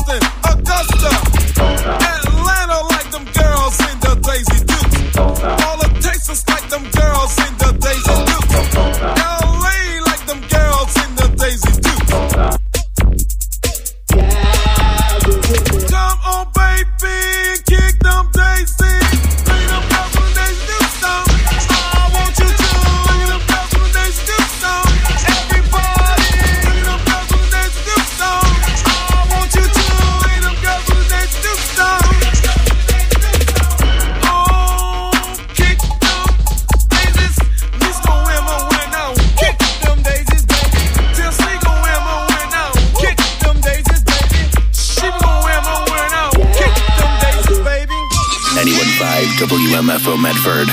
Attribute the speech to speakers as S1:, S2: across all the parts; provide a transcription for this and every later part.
S1: Houston, Augusta, Atlanta like them girls in the Daisy Dukes. All the Texas like them girls in the Daisy Dukes. LA like them girls in the Daisy Dukes. Come on, baby, kick them daisies. Bring them girls when they do some. I want you to. Bring them girls when they do some. Everybody, bring them girls when they do some. I want you to. Bring them girls when they do some. Oh, kick them daisies. Mr. Wimmer went on. Kick them daisies, baby. Till single Wimmer went on. Kick them daisies, baby. She Wimmer went on. Kick them daisies, baby.
S2: 91.5 WMFO Medford.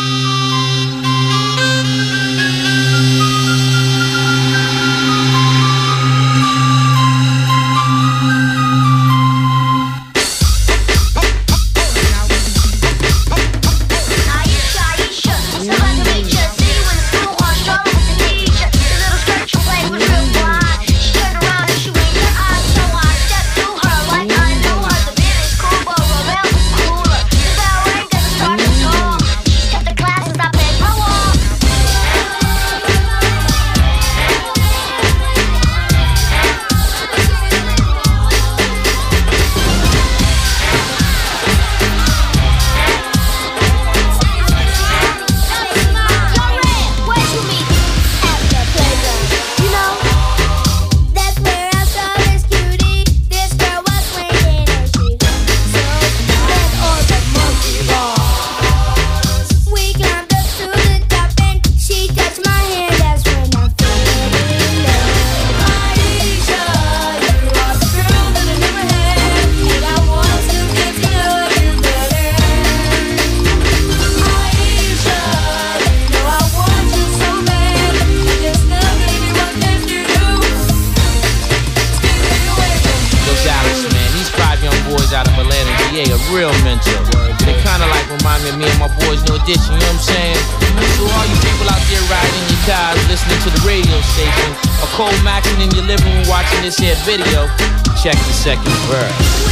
S3: Video, check the second verse.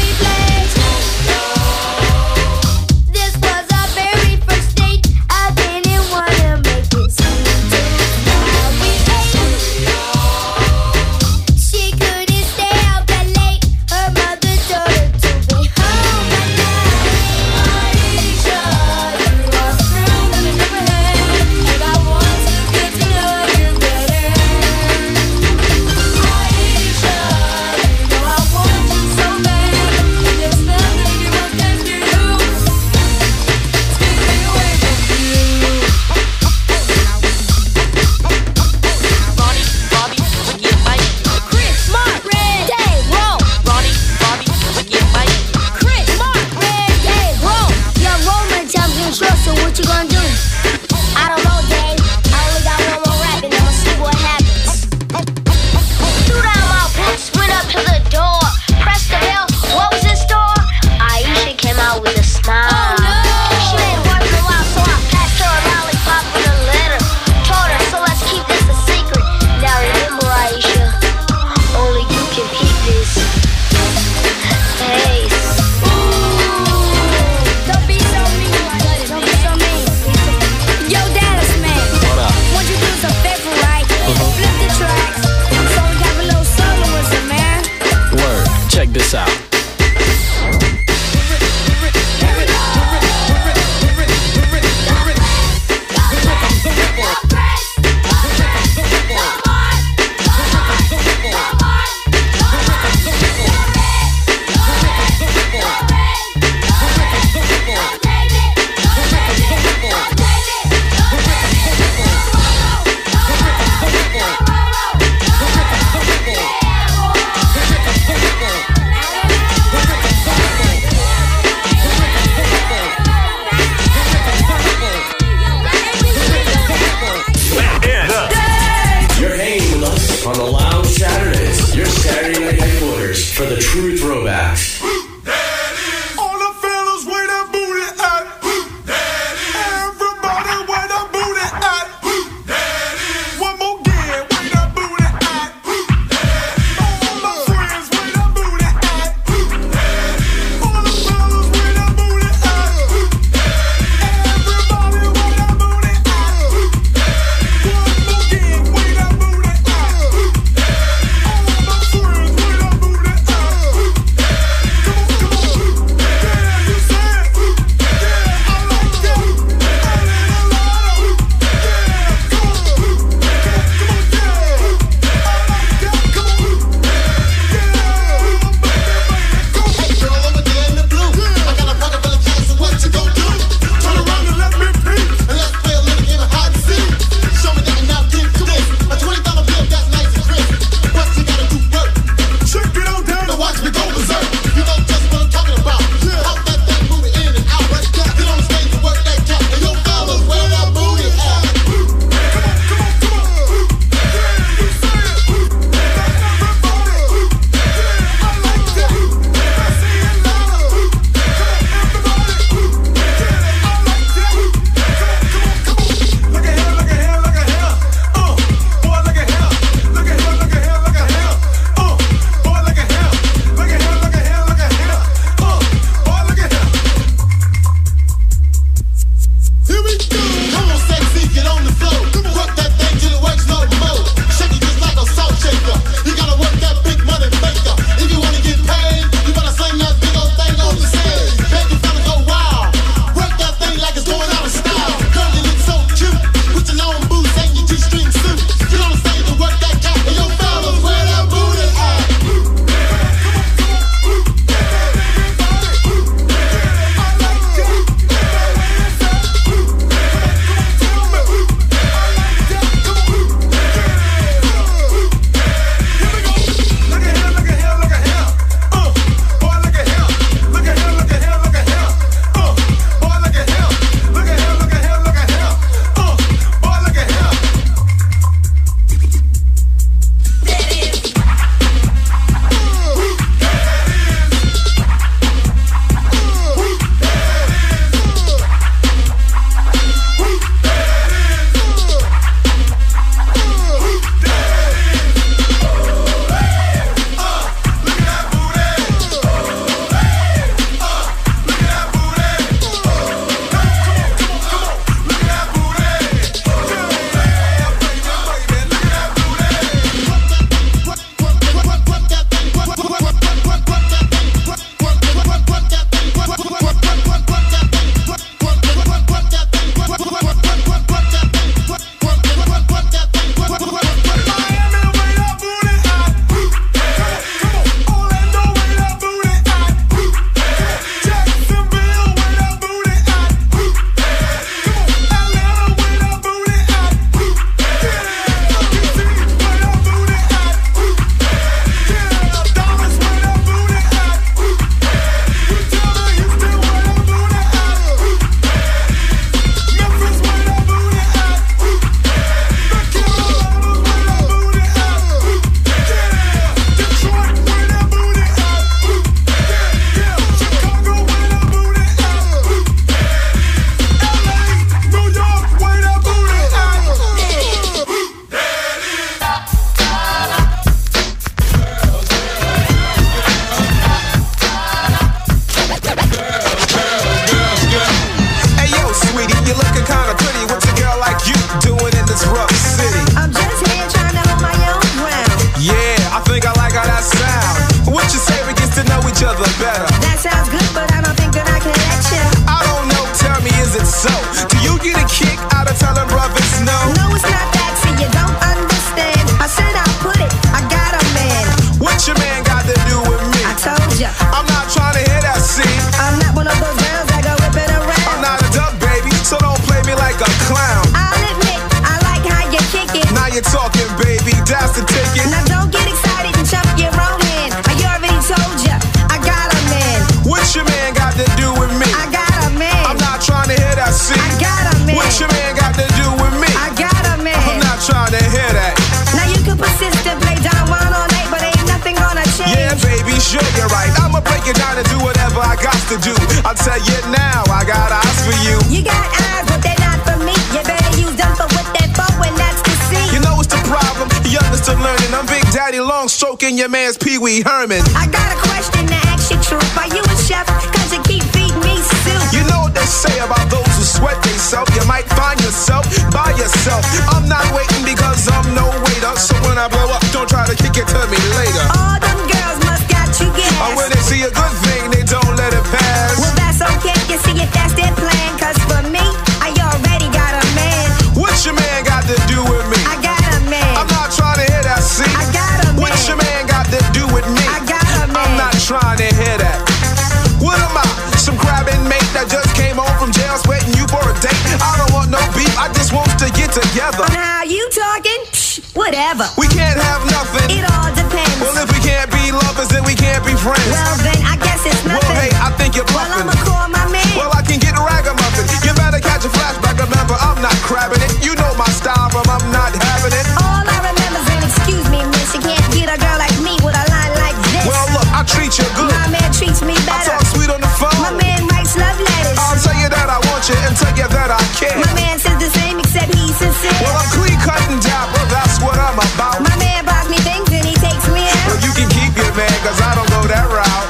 S1: sure you're right. I'ma break it down and do whatever I got to do. I'll tell you now, I got eyes for you.
S4: You got eyes, but they're not for me. You better use them for what they're for, and that's to see.
S1: You know what's the problem? Young is still learning. I'm Big Daddy Long stroking your man's Pee Wee Herman.
S4: I got a question to ask you, true. Are you a chef? Cause you keep feeding me soup.
S1: You know what they say about those who sweat themselves. You might find yourself by yourself. I'm not waiting because I'm no waiter. So when I blow up, don't try to kick it to me later.
S4: All them girls must got you gas.
S1: Or when they see a good thing, they don't let it pass.
S4: Well, that's okay. You see if that's their plan. Cause for me, I already got a man.
S1: What your man got to do with me?
S4: I got a man.
S1: I'm not trying to hear that, see?
S4: I got a man.
S1: What your man got to do with me?
S4: I got a man.
S1: I'm not trying to hear that. What am I? Some crabbing mate that just came home from jail sweating you for a date? I don't want no beef, I just want to get together.
S4: On how you talking? Psh, whatever.
S1: We can't have nothing.
S4: It all depends.
S1: Well, if we can't be lovers, then we can't be friends.
S4: Well, then I guess it's nothing.
S1: Well, hey, I think you're
S4: Well,
S1: bluffing.
S4: I'ma call my man.
S1: Well, I can get ragamuffin. You better catch a flashback. Remember, I'm not crabbing it. You know my style from I'm not having it.
S4: All I remember's an excuse me, miss. You can't get a girl like me with a line like this.
S1: Well, look, I treat you good.
S4: My man treats me
S1: I
S4: better.
S1: talk sweet on the phone.
S4: My man writes love letters.
S1: I'll tell you that I want you and tell you that I care.
S4: My man says the same except he's sincere.
S1: Well, I'm clean cut and dapper. That's what I'm about.
S4: My man buys me things and he takes me out.
S1: Well, you can keep your man, cause I don't go that route.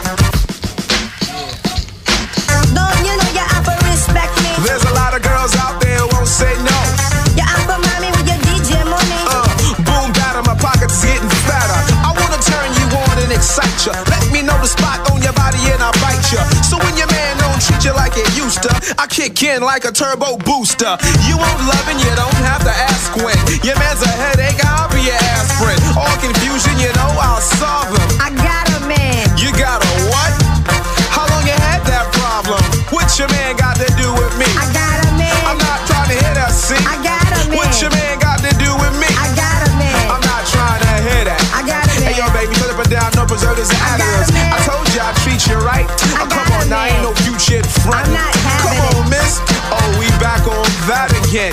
S4: Don't you know you're out for respect me?
S1: There's a lot of girls out there who won't say no.
S4: You're out for mommy with your DJ money.
S1: Boom, batter, my pockets getting fatter. I wanna turn you on and excite you. Let me know the spot on your body and I'll bite you. So when your man don't treat you like it used to, I kick in like a turbo booster. You won't love and you don't have to ask when. Your man's a headache, I'll be your aspirin. All confusion, you know I'll solve them.
S4: I got a man.
S1: You got a what? How long you had that problem? What your man got to do with me?
S4: I got a man.
S1: I'm not trying to hear that, see?
S4: I got a man.
S1: What your man got to do with me?
S4: I got a man.
S1: I'm not trying to hear that.
S4: I got a man.
S1: Hey, yo, baby, put up and down, no preservatives and
S4: I got a
S1: additives.
S4: man.
S1: I told you I treat you right.
S4: I
S1: Oh,
S4: got
S1: come on,
S4: a
S1: now
S4: man.
S1: ain't no future in front.
S4: I'm not
S1: Come
S4: having
S1: on, miss. Oh, we back on that again.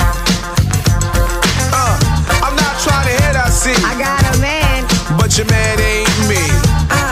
S1: I'm not trying to hear that, see?
S4: I got a man.
S1: But your man ain't me.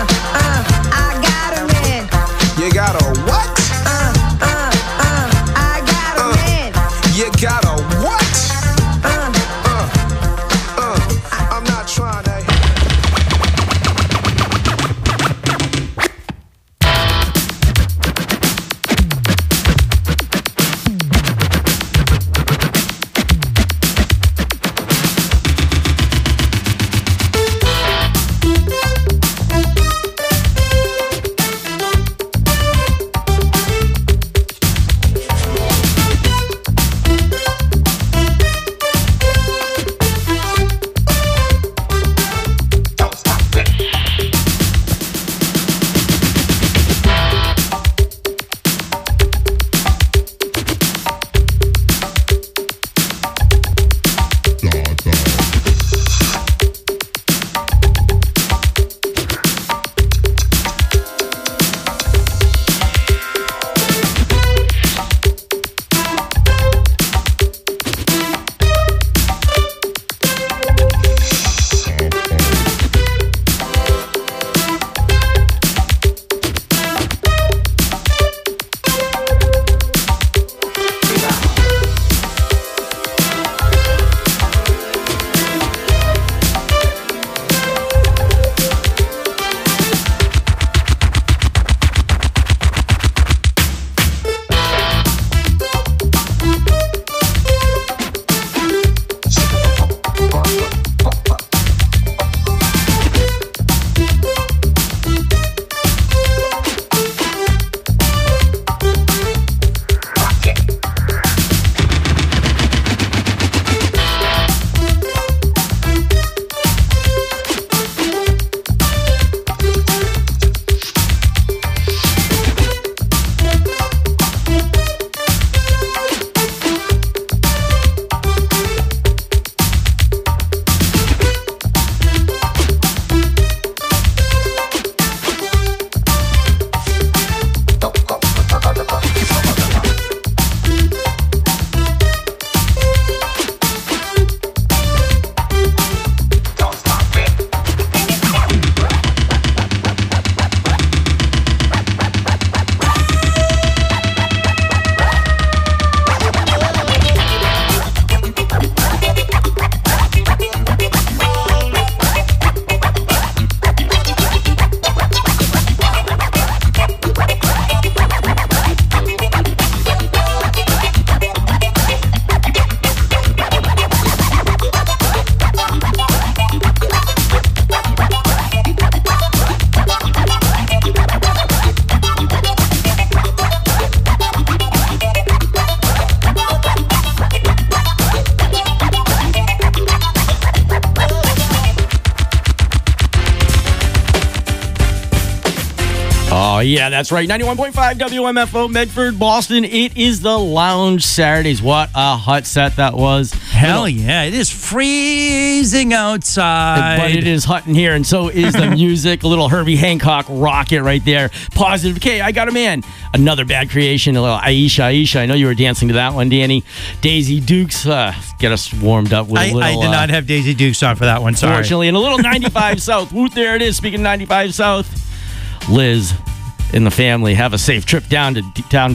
S5: Oh, yeah, that's right. 91.5 WMFO, Medford, Boston. It is the Lounge Saturdays. What a hot set that was.
S6: Hell yeah. It is freezing outside.
S5: But it is hot in here, and so is the music. A little Herbie Hancock rocket right there. Positive. Okay, I got a man. Another Bad Creation. A little Aisha. I know you were dancing to that one, Danny. Daisy Dukes. Get us warmed up with a little...
S6: I did not have Daisy Dukes on for that one, sorry.
S5: Fortunately, and a little 95 South. Woot, there it is. Speaking of 95 South, Liz and the family have a safe trip down to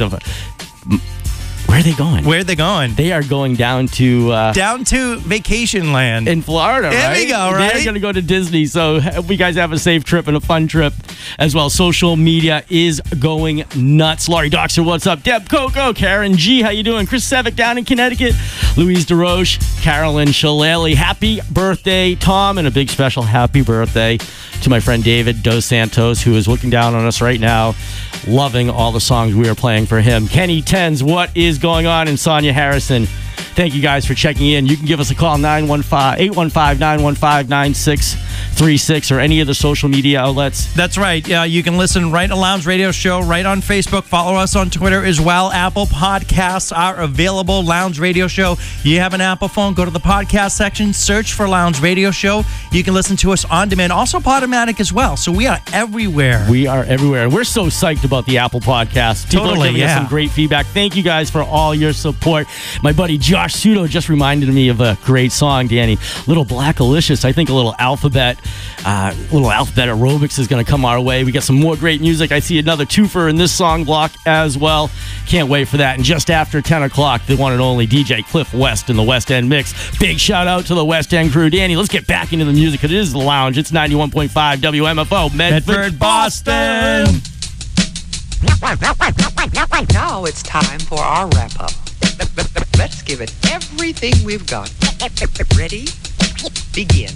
S5: where are they going?
S6: Where are they going?
S5: They are going down to
S6: vacation land
S5: in Florida.
S6: There
S5: right?
S6: we go. Right,
S5: they're going to go to Disney. So hope you guys have a safe trip and a fun trip as well. Social media is going nuts. Laurie Doxer, what's up? Deb Coco, Karen G, how you doing? Chris Sevick down in Connecticut, Louise DeRoche, Carolyn Shillelagh, happy birthday, Tom, and a big special happy birthday to my friend David Dos Santos, who is looking down on us right now, loving all the songs we are playing for him. Kenny Tens, what is going on? And Sonia Harrison, thank you guys for checking in. You can give us a call, 815-915-9636, or any of the social media outlets.
S6: That's right. You can listen right on Lounge Radio Show, right on Facebook. Follow us on Twitter as well. Apple Podcasts are available. Lounge Radio Show. You have an Apple phone, go to the podcast section, search for Lounge Radio Show. You can listen to us on demand. Also Podomatic as well. So we are everywhere.
S5: We are everywhere. And we're so psyched about the Apple Podcast. People are giving us some great feedback. Thank you guys for all your support. My buddy Josh Sudo just reminded me of a great song, Danny. Little Blackalicious. I think a little alphabet aerobics is going to come our way. We got some more great music. I see another twofer in this song block as well. Can't wait for that. And just after 10 o'clock, the one and only DJ Cliff West in the West End Mix. Big shout out to the West End crew. Danny, let's get back into the music because it is the Lounge. It's 91.5 WMFO, Medford, Boston.
S7: Now it's time for our wrap-up. Let's give it everything we've got. Ready? Begin.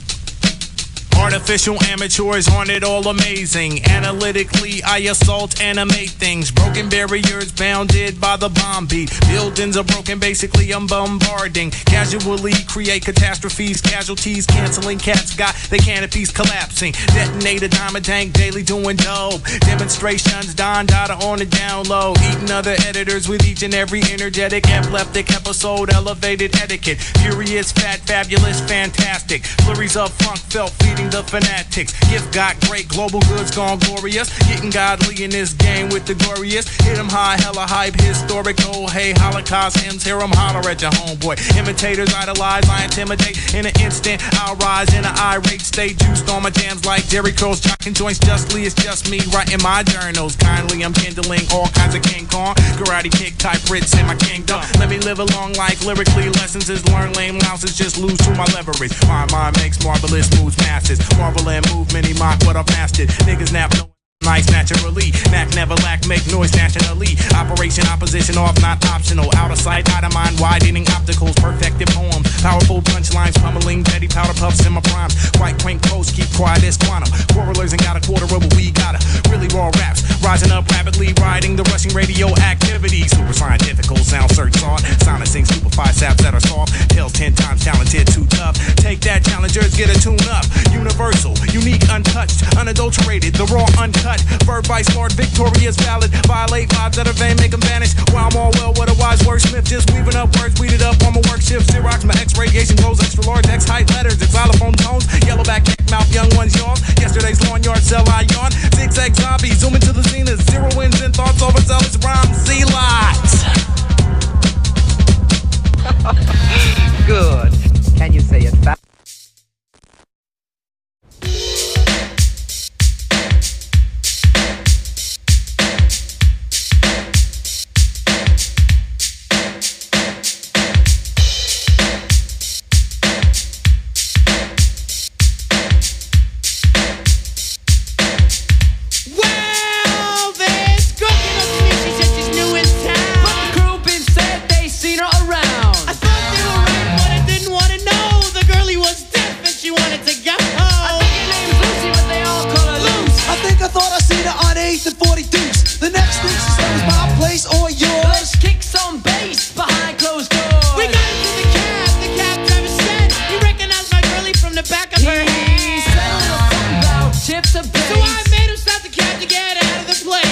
S1: Artificial amateurs aren't it all amazing? Analytically, I assault, animate things. Broken barriers bounded by the bomb beat. Buildings are broken, basically I'm bombarding. Casually create catastrophes, casualties, canceling cats got the canopies collapsing. Detonate a diamond tank daily doing dope. Demonstrations, Don Dada on the down low. Eating other editors with each and every energetic, epileptic episode, elevated etiquette. Furious, fat, fabulous, fantastic. Flurries of funk felt feeding the fanatics. Gift got great, global goods gone glorious. Getting godly in this game with the glorious. Hit 'em high, hella hype, historical. Hey, Holocaust hymns, hear 'em holler at your homeboy. Imitators idolize, I intimidate. In an instant, I'll rise in an irate state. Juiced on my jams like Jerry Curls, jocking joints justly. It's just me writing my journals. Kindly, I'm kindling all kinds of King Kong. Karate kick type Brits in my kingdom. Let me live a long life, lyrically lessons is learn. Lame louses just lose to my leverage. My mind makes marvelous moves, masses. Marvel and movement, he mock what I've mastered. Niggas nap no nice naturally. Mac never lack, make noise nationally. Operation opposition off, not optional. Out of sight, out of mind, widening opticals. Perfected poems, powerful punchlines, pummeling, petty powder puffs in my primes. White quaint clothes, keep quiet as quantum. Quarrelers ain't got a quarter of what we gotta. Really raw raps, rising up rapidly, riding the rushing radio activity. Super scientifical, sound search sought. Silencing superfied saps that are soft. Tales 10 times talented, too tough. Take that, challengers, get a tune up. Universal, unique, untouched, unadulterated, the raw, uncut. Verb by smart, victorious, valid. Violate vibes that are vain, make them vanish. While I'm all well, what a wise wordsmith. Just weaving up words, weeded up on my work shift. Xerox, my X radiation glows, extra large, X height letters, xylophone tones. Yellowback, neck mouth, young ones yawn. Yesterday's lawn yard, sell I yawn. Zigzag zombie, zoom into the zenith. Zero wins and thoughts, overzealous rhymes, Z-lots.
S7: Good. Can you say it fast?
S8: So I made him stop the cab to get out of the place.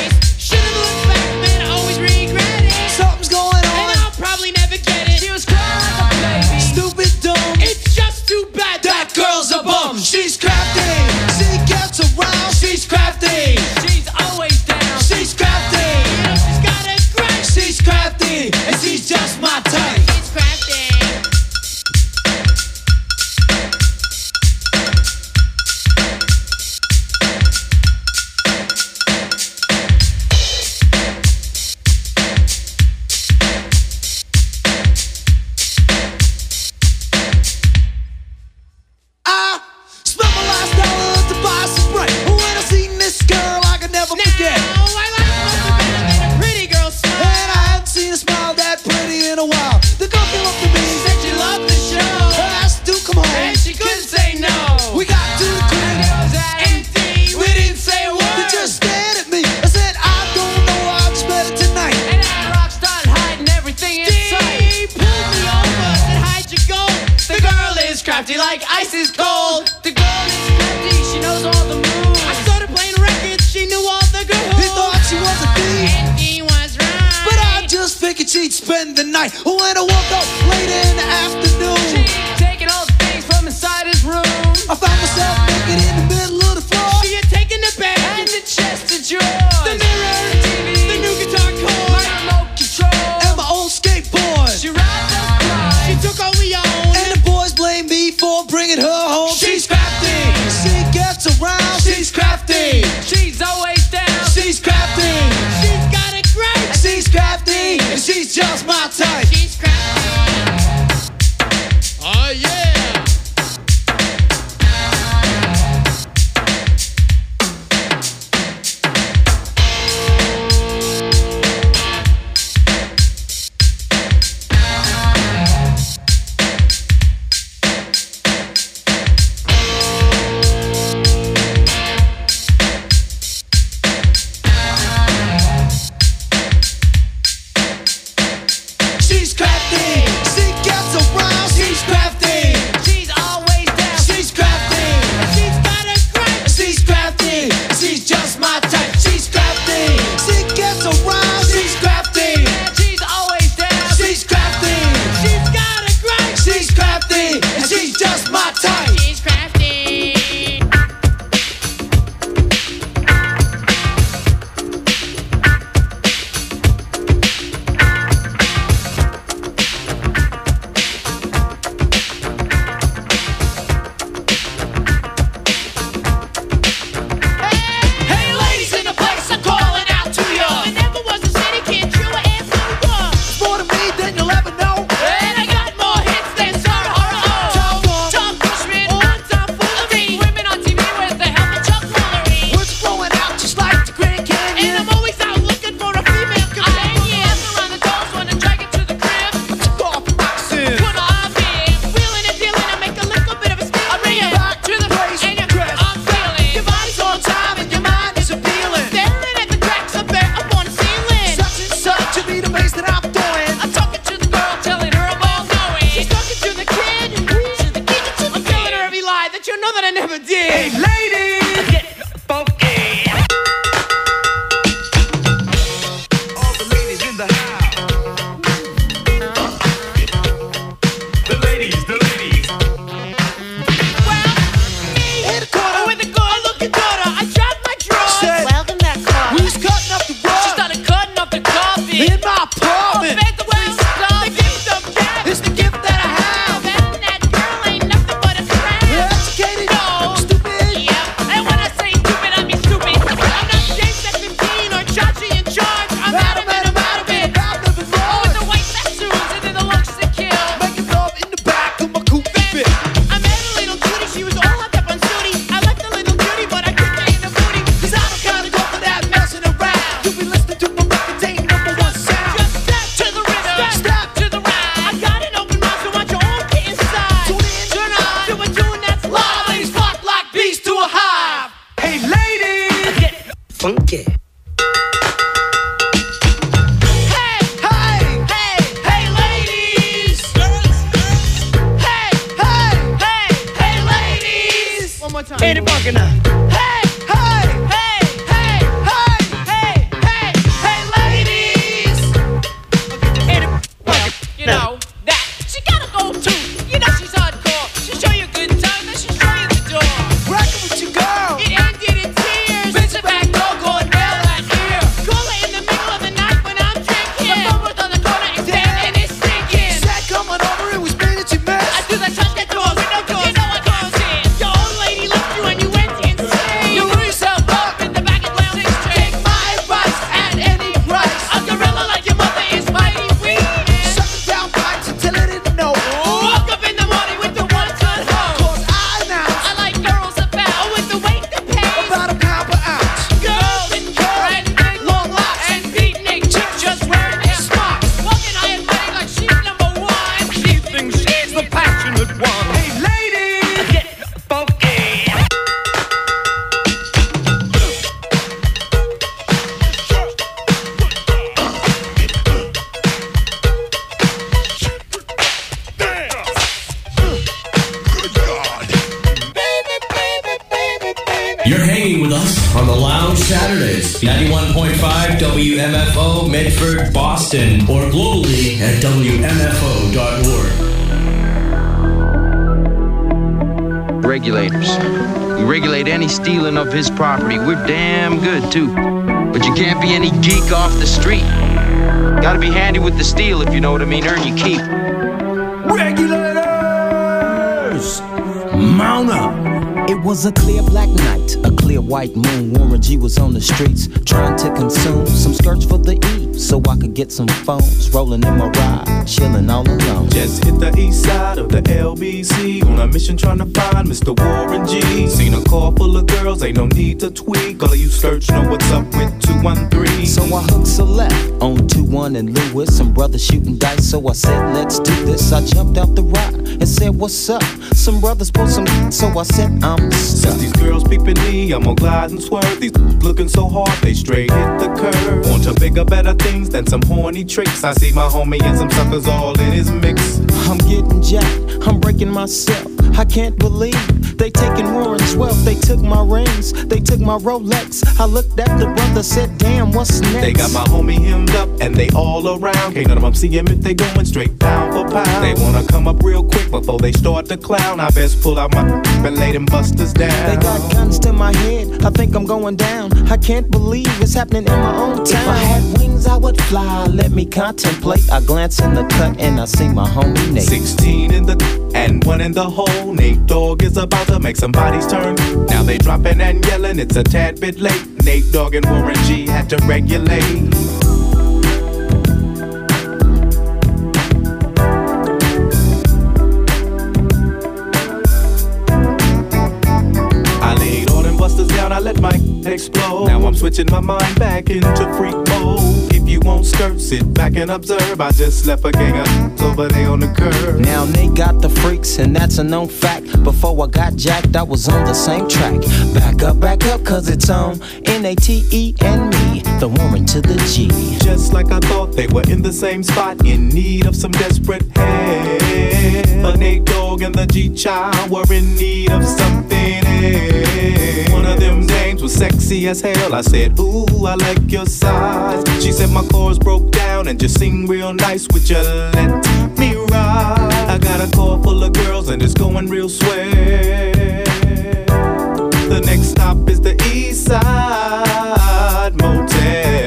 S1: get.
S8: Oh, I like nothing better than a pretty girl smile.
S1: And I haven't seen a smile that pretty in a while. The girl came up to me,
S8: Said you loved the show.
S1: I asked to come home.
S8: And she couldn't say no.
S1: We got to the crib.
S8: It was empty. We didn't say a word.
S1: They just stared at me. I said, I don't know, I'll just bet it tonight.
S8: And that rock started hiding everything in sight. He pulled me over, said hide your gold. The girl is crafty like ice is cold. The girl is crafty, she knows all the moves. I started playing records, she knew all the girls.
S1: He thought she was a thief,
S8: And he was right.
S1: but I just figured she'd spend the night. When I woke up late in the afternoon,
S8: She'd taken all the things from inside his room.
S1: I found myself naked in the middle of the floor.
S8: She had taken the bed and the chest of drawers. The mirror, the TV, the new guitar chord, my remote control,
S1: And my old skateboard.
S8: She robbed us blind. She took all we owned.
S1: And the boys blame me for bringing her home.
S8: She's crafty.
S1: She gets around.
S8: She's crafty. She's always down.
S1: She's crafty.
S8: She's got a grace.
S1: She's crafty. And she's just my type.
S8: She's crafty. Oh yeah.
S1: She's crafty. She gets around. She's crafty.
S8: She's always down.
S1: She's crafty.
S8: She's got a grace.
S1: She's crafty. She's just my type. She's crafty. She gets around. She's crafty.
S8: She's always down.
S1: She's crafty.
S8: She's got a grace.
S1: She's crafty. And she's just my type.
S8: She's crafty. Hey, ladies in the place, I'm calling out to you. I never was a city kid, true and true.
S1: More to me than you'll ever know.
S8: And I got more hits than Sarah Horror. Tom Cushman, one time foolery. Women on TV with the help of Chuck Woolery.
S1: Words flowing out just like the Grand
S8: And
S1: Canyon.
S8: I'm always out looking for a female companion. Around the doors when I drag it to the crib.
S1: Took off the boxes.
S8: Put on in, wheeling and dealing, I make a little bit of a spin. I bring it back to the place and I'm feeling.
S1: Your body's on time and your mind is appealing.
S8: Staring at the cracks up there up on the ceiling.
S1: Such and such to be the bass that I'm throwing.
S8: I'm talking to the girl, telling her I'm all knowing. She's talking to the kid, I'm telling her every lie that you know that I never did.
S1: Hey, ladies, get funky. All the ladies in the house. The ladies.
S8: Well, me,
S1: In the corner.
S8: with a good looking daughter, I dropped my drawers.
S1: Said,
S8: Welcome that car.
S1: We was cutting up the
S8: She
S1: rug
S8: started cutting up the coffee.
S1: in my apartment.
S8: The gift of death.
S1: It's the gift that I have.
S8: And that girl ain't nothing but a friend.
S1: Educated,
S8: No.
S1: stupid.
S8: Yeah. And when I say stupid, I mean stupid. I'm not James at 15 or Chachi in charge. I'm Adam and I'm out of it. Oh, with the white tattoos and then the looks that kill.
S1: Making love in the back of my coupe fit.
S8: I met a little cutie, she was all hopped up on Sooty. I liked the little cutie, but I couldn't get in the booty.
S1: Cause I don't kinda go for that messing around. You be listening to my record, ain't #1 sound.
S8: Just step to the rhythm,
S1: Step
S8: to the right. I got an open mouth, so want you all get inside.
S1: Tune in.
S8: Turn on to a tune that's live. Ladies flock like bees to a hive.
S1: Hey, ladies, get funky.
S8: Hey,
S1: Hey,
S8: hey, hey, ladies. Hey,
S1: hey,
S8: hey, ladies. One more time.
S1: ain't it funky now?
S8: Hey,
S1: Hey,
S8: hey, hey,
S1: hey,
S8: hey, hey, hey, ladies.
S1: ain't it funky?
S8: You know that she gotta go too. You know she's hardcore. She'll show you a good time, then she'll show you the door.
S1: Rockin' with your girl.
S8: It ended in tears. Bitch, back door, going down like here. Call her in the middle of the night when I'm drinking. The phone on the corner is dead and it's stinking.
S1: Said coming over, it was me that you
S8: I
S1: missed.
S8: do the touch that door, window doors, you know I can't see. Your old lady left you and you went insane.
S9: 91.5 WMFO, Medford, Boston, or globally at WMFO.org.
S10: Regulators. We regulate any stealing of his property. We're damn good, too. But you can't be any geek off the street. Gotta be handy with the steel, if you know what I mean. Earn your keep.
S11: Regulators! Mount up! It was a clear black night, a clear white moon. Warren G was on the streets trying to consume some skirts for the E, so I could get some phones. Rolling in my ride, chilling all alone.
S1: Just hit the east side of the LBC on a mission trying to find Mr. Warren G. Seen a car full of girls, ain't no need to tweak. All of you skirts know what's up with 213.
S11: So I hooked select on 21 and Lewis. Some brothers shooting dice, so I said, let's do this. I jumped out the ride and said, what's up? Some brothers pulled some, so I said, I'm stuck.
S1: Since these girls peeping me, I'm gonna glide and swerve. These looking so hard, they straight hit the curve. On to bigger, better things than some horny tricks. I see my homie and some suckers all in his mix.
S11: I'm getting jacked, I'm breaking myself. I can't believe they taking Warren's wealth. They took my rings, they took my Rolex. I looked at the brother, said, damn, what's next?
S1: They got my homie hemmed up and they all around. Can't none of them see him if they going straight pound for pound. They wanna come up real quick before they start to clown. I best pull out my and lay them busters down.
S11: They got guns to my head, I think I'm going down. I can't believe it's happening in my own town. If I had wings, I would fly, let me contemplate. I glance in the cut and I see my homie Nate.
S1: 16 in the and 1 in the hole. Nate Dogg is about to make some bodies turn. Now they dropping and yelling, it's a tad bit late. Nate Dogg and Warren G had to regulate. I let my explode. Now I'm switching my mind back into freak mode. If you won't skirt, sit back and observe. I just left a gang of over there on the curb.
S11: Now they got the freaks, and that's a known fact. Before I got jacked, I was on the same track. Back up, cause it's on N-A-T-E and me, the Warren to the G.
S1: Just like I thought, they were in the same spot, in need of some desperate help. But Nate Dogg and the G-Child were in need of something else. One of them dames was sexy as hell. I said, ooh, I like your size. She said my chords broke down and just sing real nice. Would you let me ride? I got a car full of girls and it's going real swell. The next stop is the East Side Motel.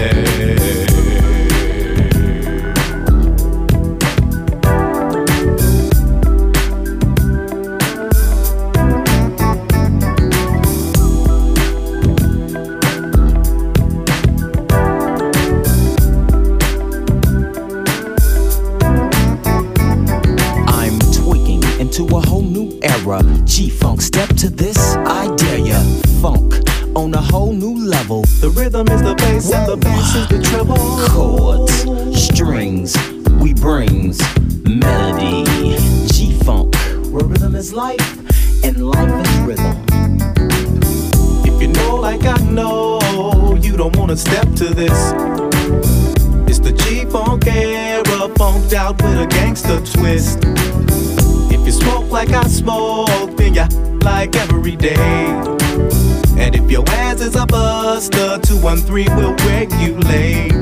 S11: To a whole new era, G-Funk, step to this, I dare ya. Funk on a whole new level.
S1: The rhythm is the bass and the bass is the treble.
S11: Chords, strings, we brings melody. G-Funk, where rhythm is life and life is rhythm.
S1: If you know like I know, you don't wanna step to this. It's the G-Funk era, funked out with a gangster twist. If you smoke like I smoke, then you like every day. And if your ass is a buster, 213 will regulate.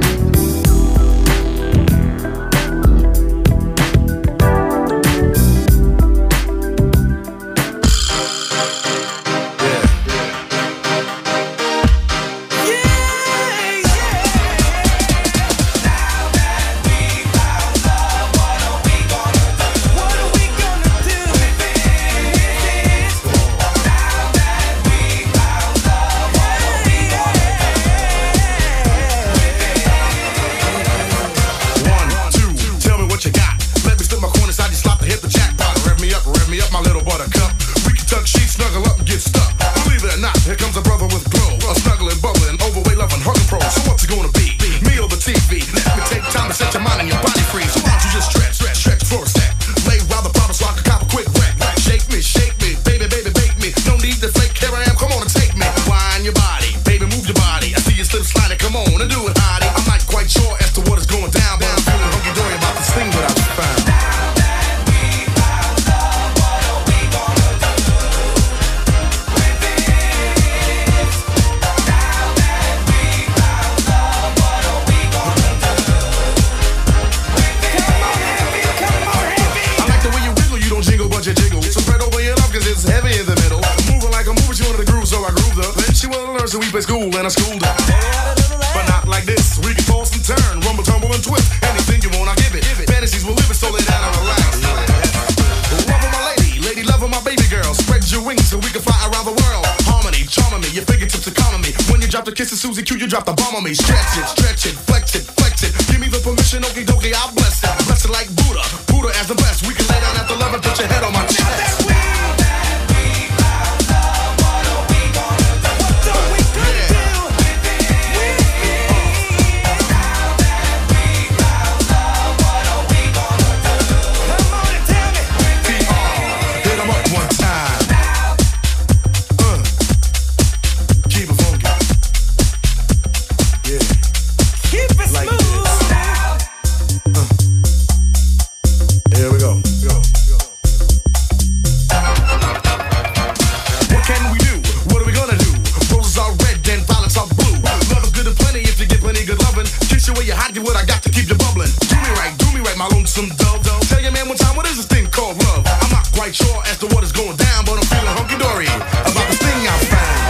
S12: play school and I schooled her. But not like this. We can toss and turn, rumble, tumble, and twist. Anything you want, I give it. Fantasies will live it, so lay down and relax. Loving my lady, loving my baby girl. Spread your wings so we can fly around the world. Harmony, charming me, your fingertips are calming me. When you drop the kiss of Susie Q, you drop the bomb on me. Stretch it, flex it, flex it. Give me the permission, okie dokie, I'll bless it. Bless it like Buddha, Buddha as the best. We can lay down after love and put your head on my chest. What I got to keep you bubbling. Do me right, my lonesome dove. Tell your man one time, what is this thing called love? I'm not quite sure as to what is going down, but I'm feeling hunky-dory about this thing I found.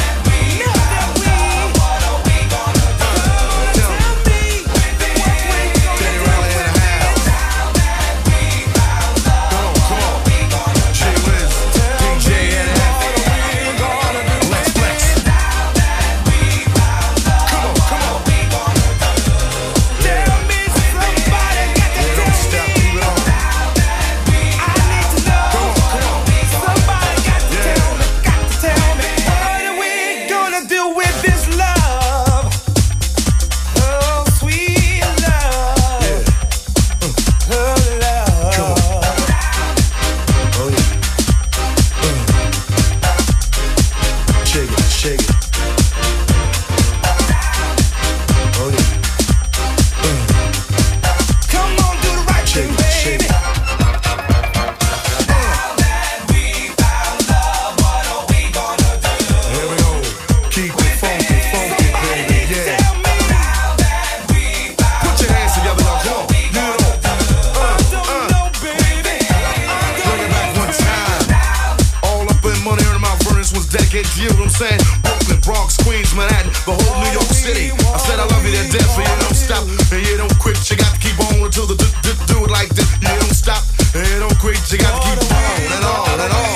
S12: You know what I'm saying? Brooklyn, Bronx, Queens, Manhattan, the whole New York City. I said I love you to death, so you don't stop and you don't quit. You got to keep on until the do it like this. You don't stop and you don't quit. You got to keep on and on and on.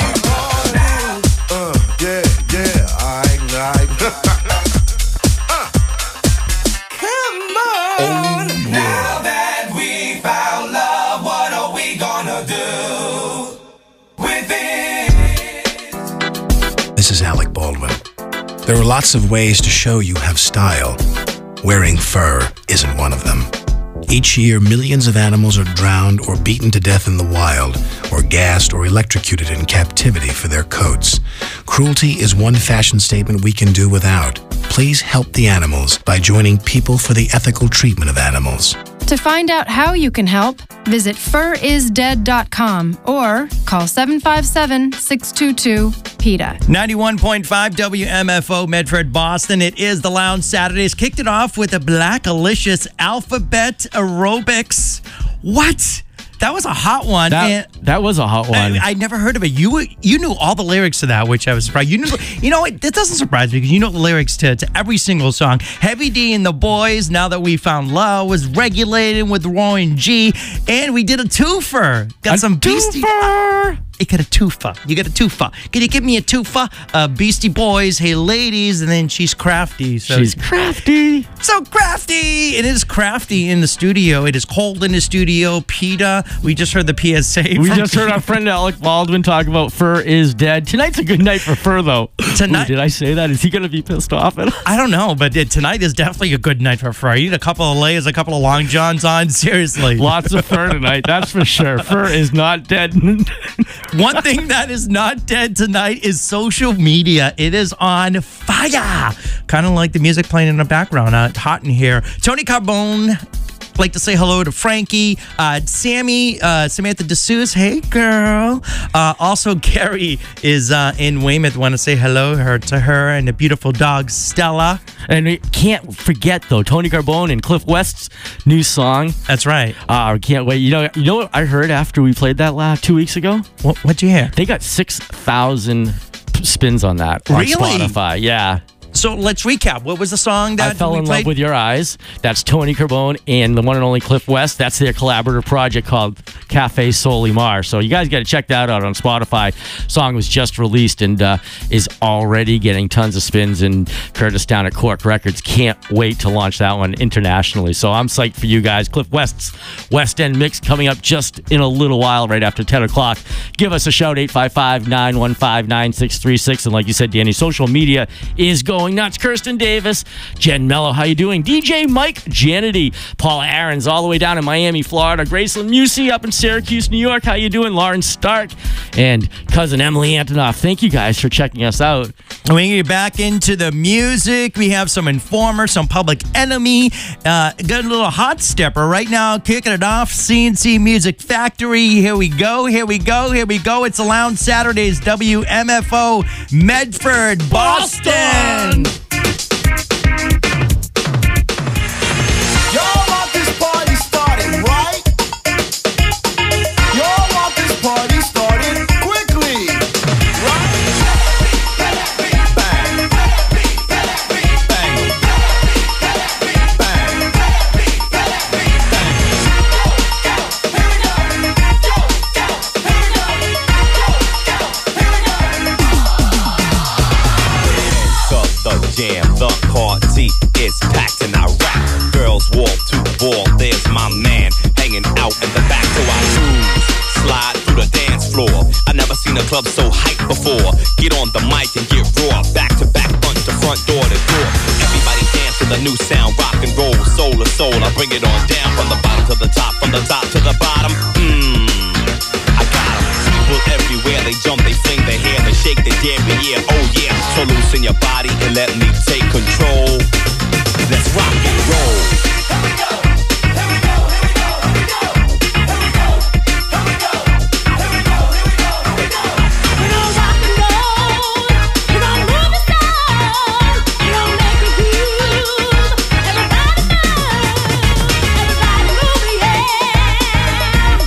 S12: Yeah, alright.
S8: Come on. Now that we found love, what are we gonna do with it?
S13: This is Alec Baldwin. There are lots of ways to show you have style. Wearing fur isn't one of them. Each year, millions of animals are drowned or beaten to death in the wild, or gassed or electrocuted in captivity for their coats. Cruelty is one fashion statement we can do without. Please help the animals by joining People for the Ethical Treatment of Animals.
S14: To find out how you can help, visit furisdead.com or call 757-622-PETA.
S6: 91.5 WMFO Medford, Boston. It is the Lounge Saturdays. Kicked it off with a Blackalicious Alphabet Aerobics. What? That was a hot one.
S5: That was a hot one.
S6: I never heard of it. You knew all the lyrics to that, which I was surprised. You know what? That doesn't surprise me because you know the lyrics to every single song. Heavy D and the Boys, Now That We Found Love, was regulated with Warren G. And we did a twofer. Got some Beastie. You got a twofer. You got a twofer. Can you give me a twofer? Beastie Boys, Hey Ladies, and then She's Crafty. So
S5: she's crafty.
S6: So crafty. It is crafty in the studio. It is cold in the studio. PETA. We just heard the PSA.
S5: We just heard our friend Alec Baldwin talk about fur is dead. Tonight's a good night for fur, though.
S6: Tonight,
S5: did I say that? Is he going to be pissed off at us?
S6: I don't know, but tonight is definitely a good night for fur. You need a couple of layers, a couple of long johns on. Seriously.
S5: Lots of fur tonight, that's for sure. Fur is not dead.
S6: One thing that is not dead tonight is social media. It is on fire. Kind of like the music playing in the background. It's hot in here. Tony Carbone. Like to say hello to Frankie, Sammy, Samantha DeSouza. Hey, girl. Also, Gary is in Weymouth. Want to say hello to her and the beautiful dog, Stella.
S5: And we can't forget, though, Tony Carbone and Cliff West's new song.
S6: That's right.
S5: I can't wait. You know what I heard after we played that 2 weeks ago?
S6: What'd you hear?
S5: They got 6,000 spins on that on Spotify. Yeah.
S6: So let's recap. What was the song that
S5: I Fell
S6: we
S5: in
S6: played?
S5: Love with Your Eyes. That's Tony Carbone and the one and only Cliff West. That's their collaborative project called Cafe Solimar. So you guys got to check that out on Spotify. Song was just released and is already getting tons of spins in Curtis down at Cork Records. Can't wait to launch that one internationally. So I'm psyched for you guys. Cliff West's West End Mix coming up just in a little while, right after 10 o'clock. Give us a shout, 855-915-9636. And like you said, Danny, social media is going nuts. Kirsten Davis, Jen Mello, how you doing? DJ Mike Janity, Paula Aarons all the way down in Miami, Florida. Graceland Musey up in Syracuse, New York. How you doing? Lauren Stark and cousin Emily Antonoff. Thank you guys for checking us out.
S6: We get back into the music. We have some Informer, some Public Enemy. Got a little hot stepper right now. Kicking it off, CNC Music Factory. Here we go. It's Lounge Saturdays, WMFO, Medford, Boston.
S1: Y'all want this party started, right? Y'all want this party started quickly, right? Bang. Bang. Bang.
S15: The jam, the party is packed and I rap. Girls walk to the ball, there's my man hanging out in the back. So I cruise, slide through the dance floor. I never seen a club so hyped before. Get on the mic and get raw, back to back, punch the front door to door. Everybody dance to the new sound, rock and roll, soul to soul. I bring it on down from the bottom to the top, from the top to the bottom. I got 'em. People everywhere, they jump, they fling their hair, they shake their damn yeah, oh yeah. So loosen your body and let me take control. Let's rock and roll. Here we go. Here we go. Here we go. Here we go. Here we go. Here we go. Here we go. Here we go. Here we go.
S8: We're gonna rock and roll. We're gonna move it down. We're gonna make it groove. Everybody move. Everybody move, yeah.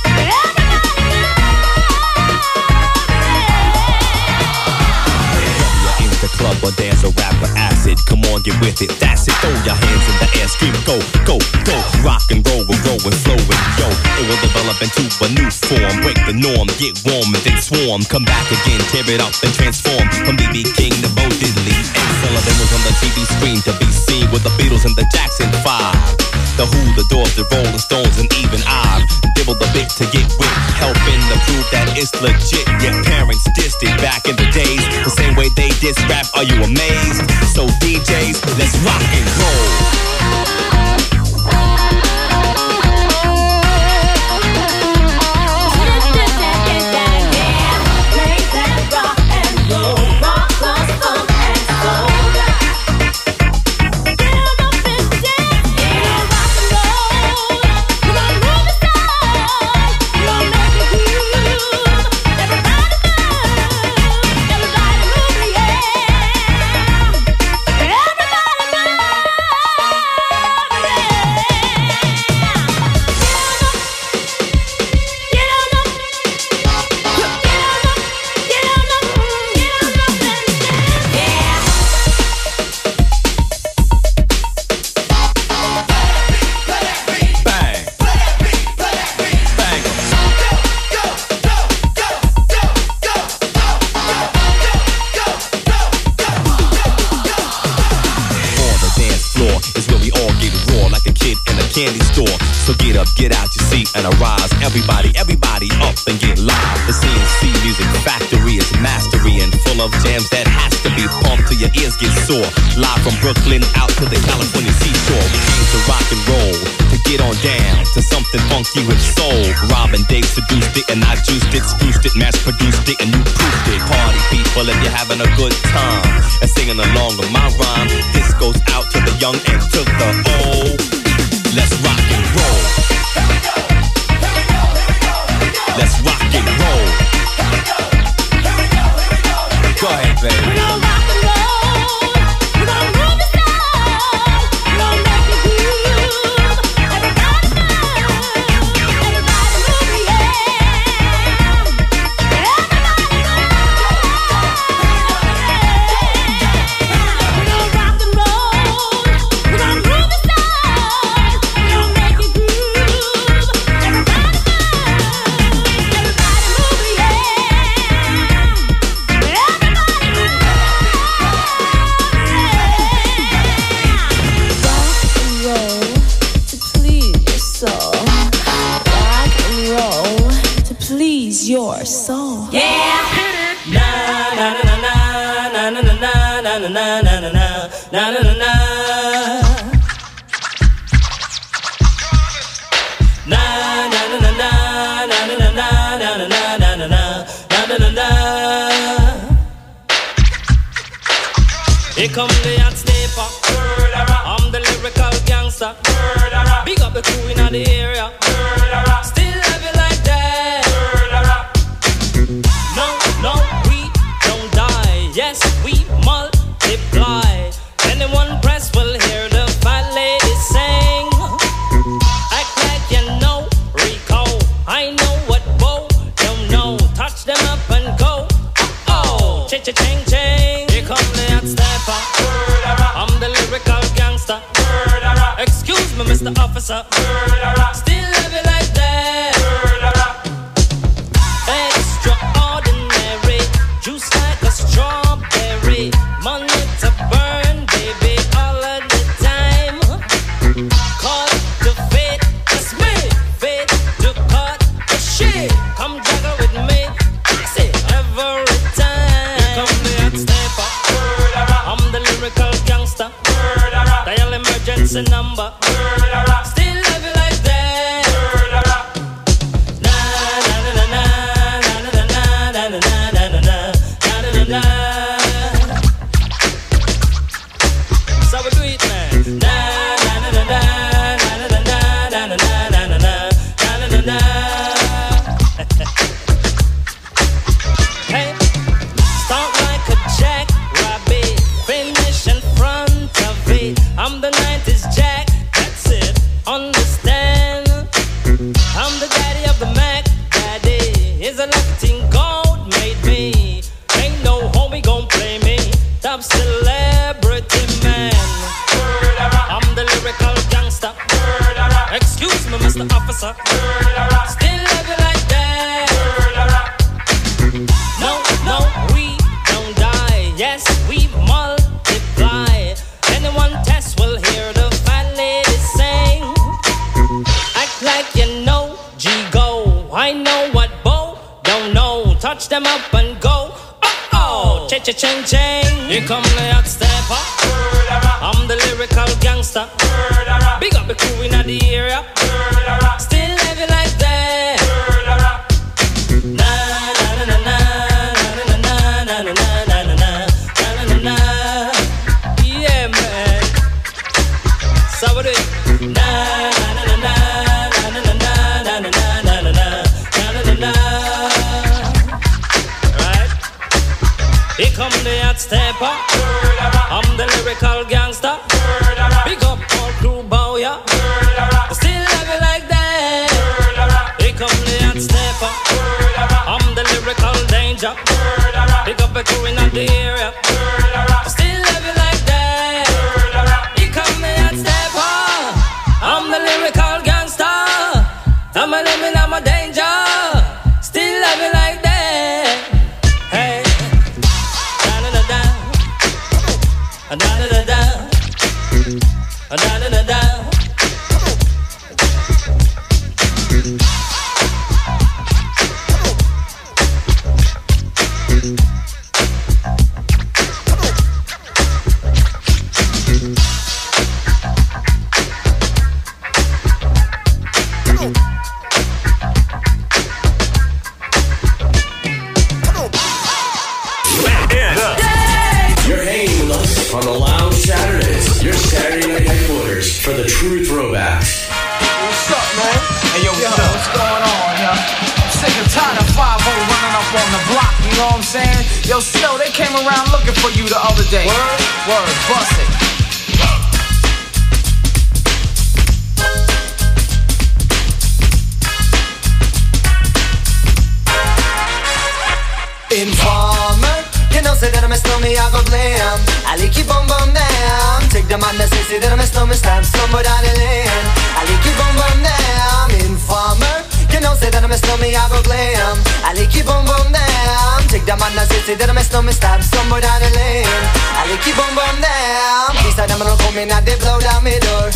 S15: Whether you're in the club or dance or rap or acid, come on, get with it. That's it. Throw your hands in the air, scream, go, go, go. Rock and roll, we're growing, flowing, yo. It will develop into a new form. Break the norm, get warm and then swarm. Come back again, tear it up and transform. From B.B. King to Bo Diddley. Ed Sullivan was on the TV screen to be seen with the Beatles and the Jackson 5. The Who, the Doors, the Rolling Stones, and even I've dibbled a bit to get with, helping to prove that it's legit. Your parents dissed it back in the days, the same way they diss rap. Are you amazed? So DJs, let's rock and roll. Candy store, so get up, get out your seat and arise. Everybody up and get live. The CNC Music Factory is mastery and full of jams that has to be pumped till your ears get sore. Live from Brooklyn out to the California seashore. We came to rock and roll, to get on down to something funky with soul. Rob and Dave seduced it and I juiced it, spruced it, mass produced it and you proofed it. Party people, if you're having a good time and singing along with my rhyme, this goes out to the young and to the old. Let's rock and roll. Here we go. Here we go. Here we go. Here we go. Let's rock and roll. Here we go. Here we go. Here we go. Here we go. Go ahead, baby. We're gonna rock and roll. We're gonna move it down. We're gonna make it groove. Everybody move. Everybody move, yeah. Everybody move.
S16: na na na na. Na na na na na na na na na na na na na na na na. Here come the hot stepper. I'm the lyrical gangster. Big up the crew in the area. Still love you like that. No, we don't die. Yes, we multiply. Anyone press will hear the fat lady sing. Act like you know Rico. I know what Bo don't know. Touch them up and go. Oh, ching ching. Here come the hot stepper. I'm the lyrical gangster. Excuse me, Mr. Officer. Still love you like that. Extraordinary, juice like a strawberry. Money to burn, baby, all of the time. Cut to fit, that's me. Fit to cut the shit. Come juggle with me, fix it every time. Here come the hot stepper. I'm the lyrical gangster. Dial emergency number. Still love you like that. Na na na na na na na na na na na na na. So we do it, man. Na na na na na na na na na na na na. Hey, start like a jackrabbit, finish in front of it. I'm the 90s Jack, that's it, understand? I'm the daddy of the Mac, daddy. Is a lucky thing God made me. Ain't no homie gon' play me. Top celebrity man. I'm the lyrical gangster. Excuse me, Mr. Officer. Still love you like that. No, we don't die. Yes, we multiply. Anyone test will hear the fat lady sing. Act like you know G-Go. I know what Bo don't know. Touch them up and go. Oh, ching ching. Here come the hot stepper. I'm the lyrical gangster. Big up the crew in the area. Still love you like that. Na na na na na na na na na na na na. Yeah, man. So we do it. Na na na na na na na na na na na na. Right? Here come the hot stepper. I'm the lyrical gangster. Big up all crew bow ya. Still love you like that. Here come the hot stepper. I'm the lyrical danger. Big up the crew in the area. Still love you like that. Here come the hot stepper. I'm the lyrical gangster. I'm a limit, I'm a danger. Still love you like that. Hey, da da da da, da da da da, da da da da.
S2: You're hanging with us on the Lounge Saturdays, your Saturday night headquarters for the true throwbacks.
S17: What's up, man? Hey, yo, what's going on, yo? I'm sick and tired of 5-0 running up on the block, you know what I'm saying? Yo, Snow, they came around looking for you the other day. Word, bust it.
S18: Informer, you know say that I'm a snowman, I go blam. I like you bum bum down. Take the man that say that I'm a snowman, stamp somewhere down the lane. I like you bum bum down. Informer, you know say that I'm a snowman, I go glam. I like you bum bum down. Take the man that say that I'm a snowman, stamp somewhere down the lane. I like you bum bum down. Please tell them I don't come in and they blow down my door.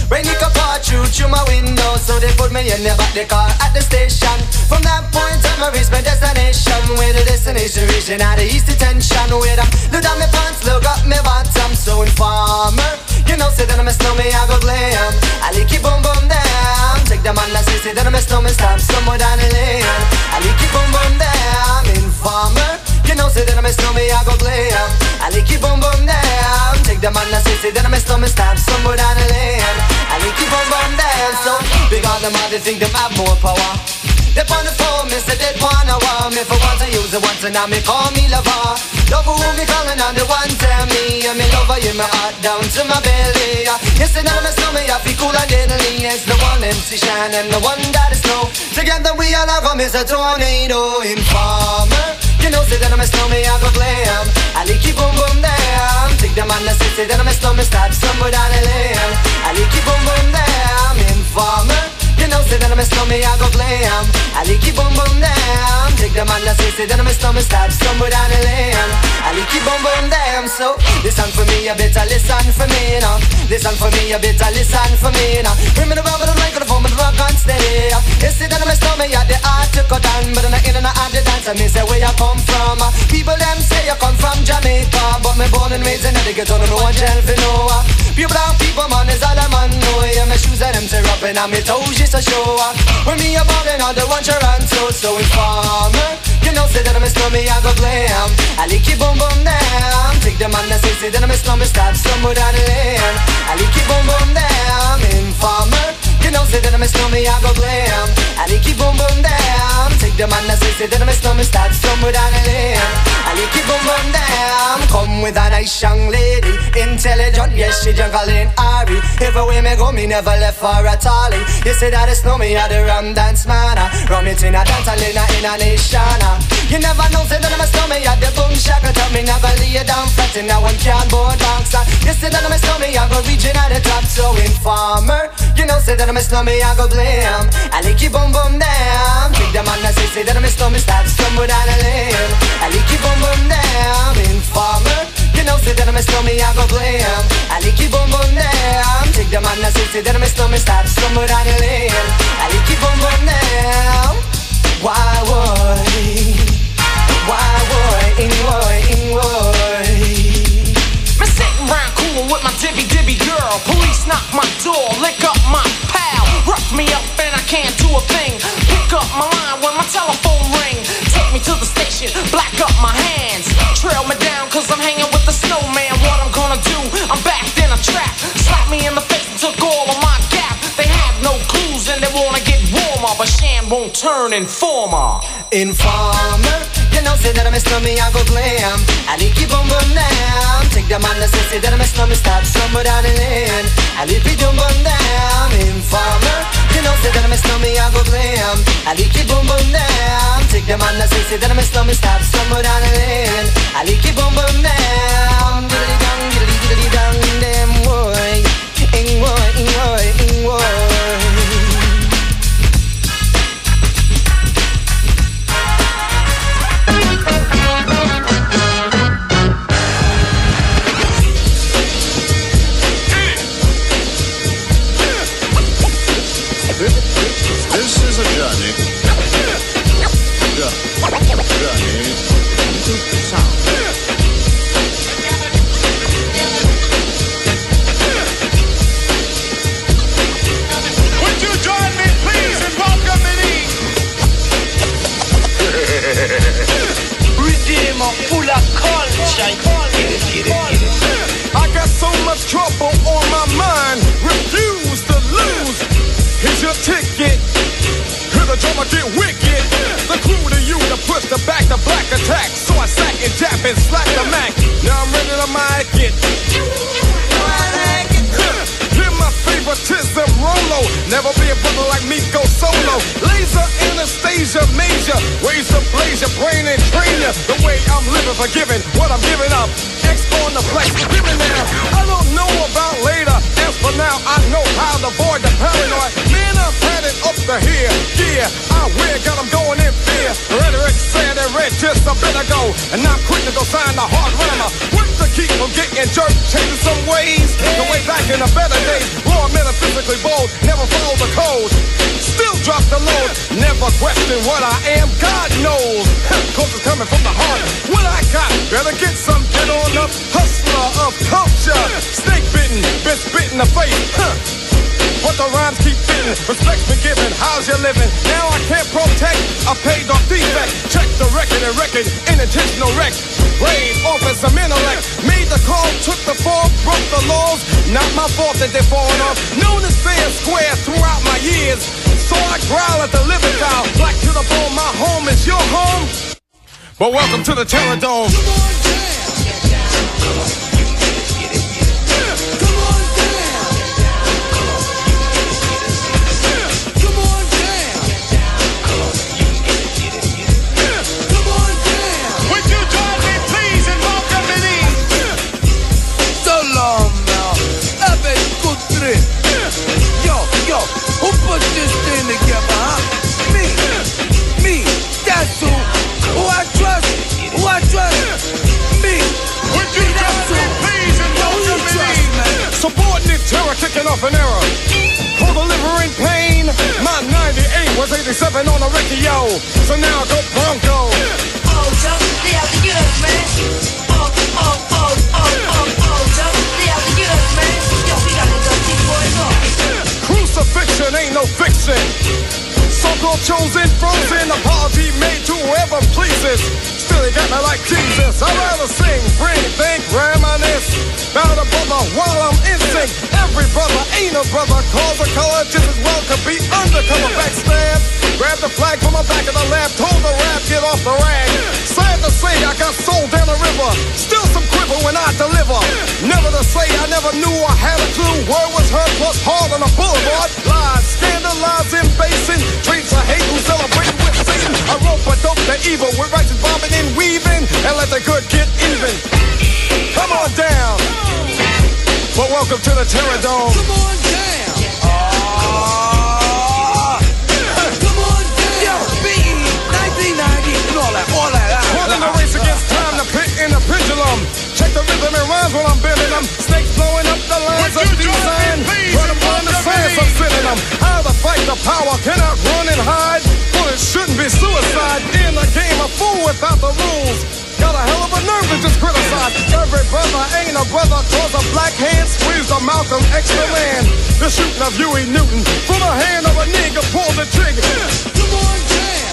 S18: Rain it could pour through my window, so they put me in the back the car at the station. From that point on, I reached my destination. Where the destination region had the east detention. Where I look down my pants, look up my bottom. So informer, you know, say that I'm a snowman, I go glam. I like it boom boom down. Take the man that say that I'm a snowman, stop somewhere down the lane. I like it boom boom down. Informer, you know, say that I'm a snowman, I go glam. I like it boom boom down. Take the man that say that I'm a snowman, stop somewhere down the lane. I like it boom boom down. So big on them, they think them have more power. They on the phone, me say they wanna want me. For once I use it once and now me call me lover. Love who me calling on the one tell me. And me lover in my heart down to my belly. You say that I'm a snowman, I feel cool and deadly. It's the one MC Shine and the one that is snow. Together we all have come as a tornado. Informer, you know say that I'm a snowman, I go glam. I like it boom boom down. Take the man that say that I'm a snowman, stop somewhere down the lane. I like it boom boom down. Informer, you know, say that I'm a snowman, I go glam. I like it boom boom down. Take the man that say that I'm a snowman, stop somewhere down the lane. I like it boom boom down. So listen for me, you better listen for me now. Listen for me, you better listen for me now. Bring me the rubber, the microphone, but the rock on steady. You say that I'm a snowman, you the art to cut down, but I'm not in and out the dance. I mean, say where you come from. People them say you come from Jamaica, but me born and raised in the ghetto, no one tell for no. Pure brown people, man, is all I'm on. No, yeah, my shoes and them tear up and I'm toes just a show. When me a ballin' on the one Toronto, so informer, you know, say that I'm a snowman, I go glam. I like it boom boom down. Take the man that say that I'm a snowman, stop somewhere down the lane. I like it boom boom down. Informer, you know, say that I'm a snowman, I go glam. I like it boom boom down. Take the man that say that I'm a snowman, stop somewhere down the lane. I like it boom boom down. Come with a nice young lady, intelligent, yes, she jungling Ari. Everywhere me go, me never left for a tally. You say that it's me at the rum dance man. Rum it in a dance and in a nation. You never know, say that I'm a snowman at the boom shack. Tell me never lay down flat in that one cardboard box. You say that I'm a snowman, I go reaching at the top. So informer, you know, say that I'm a snowman, I go glam. I like it boom boom down. Take the man that say that I'm a snowman, stop somewhere down the lane. I like it boom boom down. Informer, you know, say that I'm a snowman, I go glam. I like it boom boom down. Take the man that say that I'm a snowman, stop somewhere down the lane. I like it boom boom down. Why would?
S17: Me sitting round cool with my dibby girl. Police knock my door, lick up my pal. Rough me up and I can't do a thing. Pick up my line when my telephone ring. Take me to the station, black up my hands. Trail me down cause I'm hanging with the snowman. What I'm gonna do, I'm backed in a trap. Slap me in the face and took all of my gap. They have no clues and they wanna get warmer, but Shan won't turn informer.
S18: Informer, you know, say that I'm a snowman, I go glam. I like it boom boom down. Take the man that say that I'm a snowman, stop somewhere down the lane. I like it boom boom down. Informer, you know, say that I'm a snowman, I go glam. I like it boom boom down. Take the man that say that I'm a snowman, stop somewhere down the lane. I like it boom boom down. Diddly dong, diddly dong, damn boy. Ing boy, ing boy, ing boy.
S12: This is a journey. Journey to sound. Would you join me, please, in welcoming
S17: Redeemer full of culture.
S12: I got so much trouble on my mind. Refuse to lose. Here's your ticket. Hear the drummer get wicked. The clue to you to push the back the black attack. So I sack and jab and slack the Mac. Now I'm ready to mic it. Hear my favoritism, Rolo. Never be a brother like me, go solo. Laser, Anastasia, major. Ways to blaze your brain and train you. The way I'm living, forgiving what I'm giving up. X on the flex, giving now. I don't know about later. As for now, I know how to avoid the paranoid. Man, I'm headed up to here. Yeah, I wear, got 'em going in fear. Rhetoric said it read just a bit ago, and I'm quick to go sign the hard rhymer. Quick to keep from getting jerked, changing some ways. The way back in the better days, raw metaphysically bold, never follow the code. Still drop the load, never question what I am, God knows. Cause it's coming from the heart. What I got, better get some, get on up. Hustler of culture, snake bitten, been spit in the face. But the rhymes keep fitting, respect's been given, how's you living? Now I can't protect a paid off defect. Check the record and record, unintentional wreck. Brain off as some intellect. Made the call, took the fall, broke the laws. Not my fault that they're falling off. Known as fair and square throughout my years. So I growl at the living down. Black to the bone, my home is your home. But welcome to the Terror Dome.
S17: Yo, who put this thing together, huh? Me, that's who I trust, me.
S12: Would you join me, please, and welcome me? Subordinate terror kicking off an era. For delivering pain, my 98 was 87 on a radio. So now go Bronco.
S19: Oh, Chuck, they have to get us, man. Oh, Chuck, they have to get us, man. Yo, we got to go these boys off.
S12: Crucifixion ain't no fiction. So-called chosen, frozen, apology made to whoever pleases. Still he got me like Jesus. I'd rather sing, bring, think, reminisce about a brother while I'm in sync. Every brother ain't a brother. Cause a color just as well could be undercover. Backstab, grab the flag from the back of the lab. Told the rap, get off the rag. Sad to say I got sold down the river. Still some quiver when I deliver. Never to say I never knew I had a clue. Word was heard plus hard on the boulevard. Lies, scandalizing, basing. Traits of hate who celebrate with Satan. I rope a dope the evil with righteous bobbing and weaving. And let the good get even. Come on down. But welcome to the Terror Dome.
S17: Come on down. Come on down. Yo, BE, 1990, and all that.
S12: Holding the race against time, the pit and the pendulum. Check the rhythm and rhymes while I'm bending them. Snakes blowing up the lines of design. Try to find the science of sending them. How to fight the power, cannot run and hide. Well, it shouldn't be suicide. In the game, a fool without the rules. Got a hell of a nerve to just criticize. Every brother ain't a brother. Cause a black hand squeezed a Malcolm extra man. The shooting of Huey Newton from the hand of a nigga pulled the trigger.
S17: Come on down.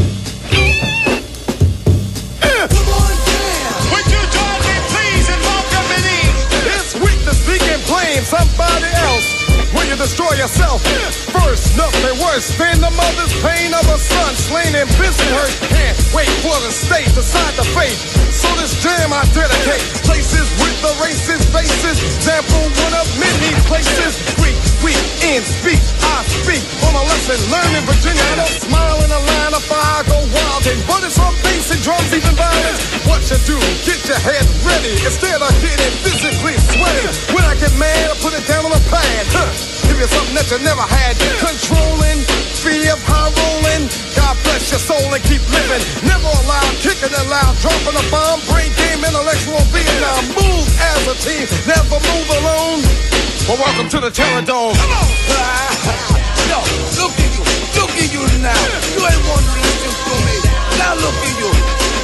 S17: Come on down.
S12: Would you join me, please, and welcome me in? This week to speak and blame somebody else. Will you destroy yourself? First, nothing worse than the mother's pain of a son slain in Bensonhurst. Can't wait for the state to decide the fate. So this jam I dedicate. Places with the racist faces. Example one of many places. Weak in speech. I speak on a lesson learned in Virginia. I don't smile in a line of fire, go wild and but it's on bass and drums, even violence. What you do? Get your head ready instead of getting physically sweaty. When I get mad, I put it down on a pad. Give you something that you never had. Controlling, fear of high rolling. God bless your soul and keep living. Never allowed, kicking it loud, dropping a bomb, brain game, intellectual Vietnam. Move as a team, never move alone. Well, welcome to the Terror Dome.
S17: Come on. Yo, look at you now. You ain't want to listen to me. Now look at you.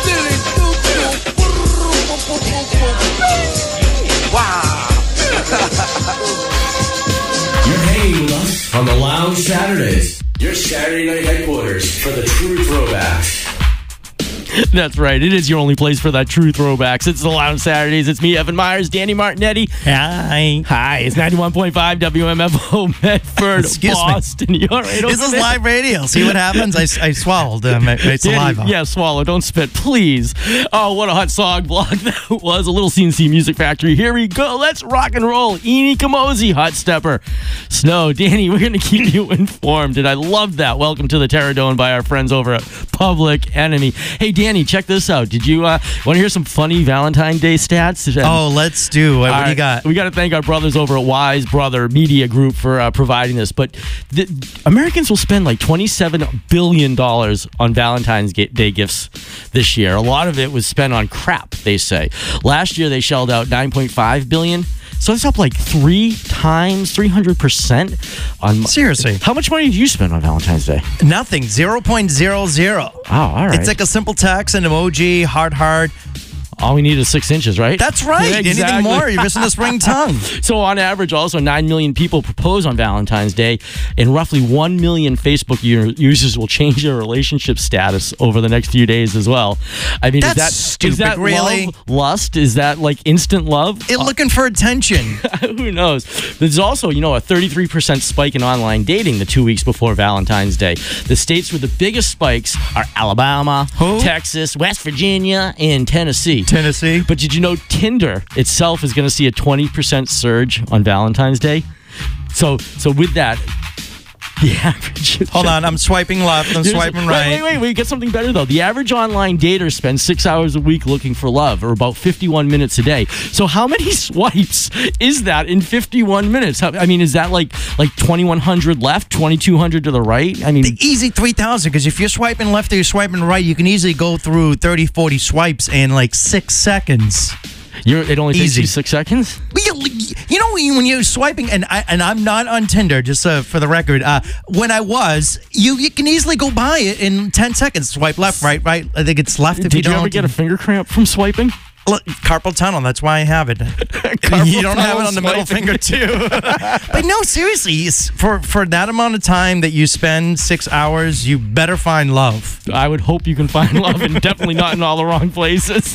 S17: Wow.
S2: You're hanging with us on the Lounge Saturdays. Your Saturday night headquarters for the true throwbacks.
S5: That's right. It is your only place for that true throwbacks. It's the Lounge Saturdays. It's me, Evan Myers, Danny Martinetti.
S6: Hi.
S5: It's 91.5 WMFO Medford, Boston. You're right.
S6: This is live radio. See what happens? I swallowed my saliva.
S5: Yeah, swallow. Don't spit, please. Oh, what a hot song block that was. A little CNC Music Factory. Here we go. Let's rock and roll. Eni Kamosi, Hot Stepper. Snow. Danny, we're going to keep you informed. And I love that. Welcome to the Terror Dome by our friends over at Public Enemy. Hey, Danny, check this out. Did you want to hear some funny Valentine's Day stats?
S6: Oh, let's do. What do you got?
S5: We got to thank our brothers over at Wise Brother Media Group for providing this. But Americans will spend like $27 billion on Valentine's Day gifts this year. A lot of it was spent on crap, they say. Last year, they shelled out $9.5 billion. So it's up like 300% on.
S6: Seriously.
S5: How much money did you spend on Valentine's Day?
S6: Nothing. 0.00.
S5: Oh, all right.
S6: It's like a simple text, an emoji, heart.
S5: All we need is 6 inches, right?
S6: That's right.
S5: Yeah, exactly.
S6: Anything more, you're missing the spring tongue.
S5: So on average, also 9 million people propose on Valentine's Day, and roughly 1 million Facebook users will change their relationship status over the next few days as well. I mean,
S6: that's stupid,
S5: is that
S6: really?
S5: Love, lust? Is that like instant love?
S6: Looking for attention.
S5: Who knows? There's also, a 33% spike in online dating the 2 weeks before Valentine's Day. The states with the biggest spikes are Alabama, Texas, West Virginia, and Tennessee. But did you know Tinder itself is going to see a 20% surge on Valentine's Day? So with that, the average...
S6: Hold on, I'm swiping left, I'm swiping right.
S5: Wait, get something better though. The average online dater spends 6 hours a week looking for love, or about 51 minutes a day. So how many swipes is that in 51 minutes? I mean, is that like 2,100 left, 2,200 to the right? I mean...
S6: The easy 3,000, because if you're swiping left or you're swiping right, you can easily go through 30, 40 swipes in like 6 seconds.
S5: It only takes you 6 seconds?
S6: You know, when you're swiping, and I'm not on Tinder, just for the record, when I was, you can easily go by it in 10 seconds. Swipe left, right. I think it's left if you don't.
S5: Did you ever get a finger cramp from swiping?
S6: Look, carpal tunnel, that's why I have it. You don't have it on the middle finger, too. But no, seriously, for that amount of time that you spend 6 hours, you better find love.
S5: I would hope you can find love, and definitely not in all the wrong places.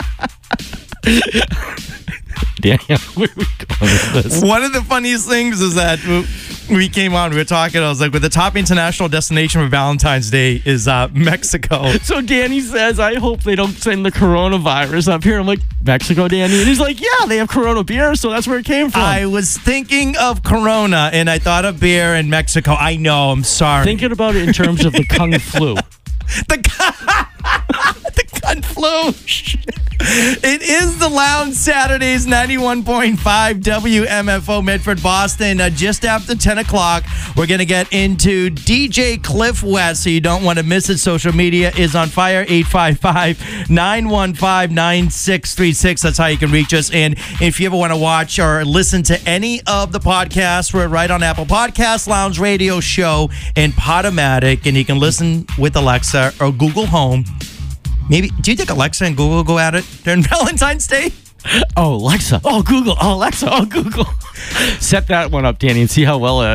S5: Daniel, where are we going with this?
S6: One of the funniest things is that we came on, we were talking, I was like, with the top international destination for Valentine's Day is Mexico.
S5: So Danny says, I hope they don't send the coronavirus up here. I'm like, Mexico, Danny? And he's like, yeah, they have Corona beer, so that's where it came from.
S6: I was thinking of Corona, and I thought of beer in Mexico. I know, I'm sorry.
S5: Thinking about it in terms of the Kung Flu.
S6: The Kung Flu. It is the Lounge Saturdays, 91.5 WMFO Medford, Boston. Just after 10 o'clock, we're going to get into DJ Cliff West, so you don't want to miss it. Social media is on fire, 855-915-9636. That's how you can reach us. And if you ever want to watch or listen to any of the podcasts, we're right on Apple Podcasts, Lounge Radio Show, and Podomatic. And you can listen with Alexa or Google Home. Maybe, do you think Alexa and Google go at it during Valentine's Day?
S5: Oh, Alexa. Oh, Google. Oh, Alexa. Oh, Google. Set that one up, Danny, and see how well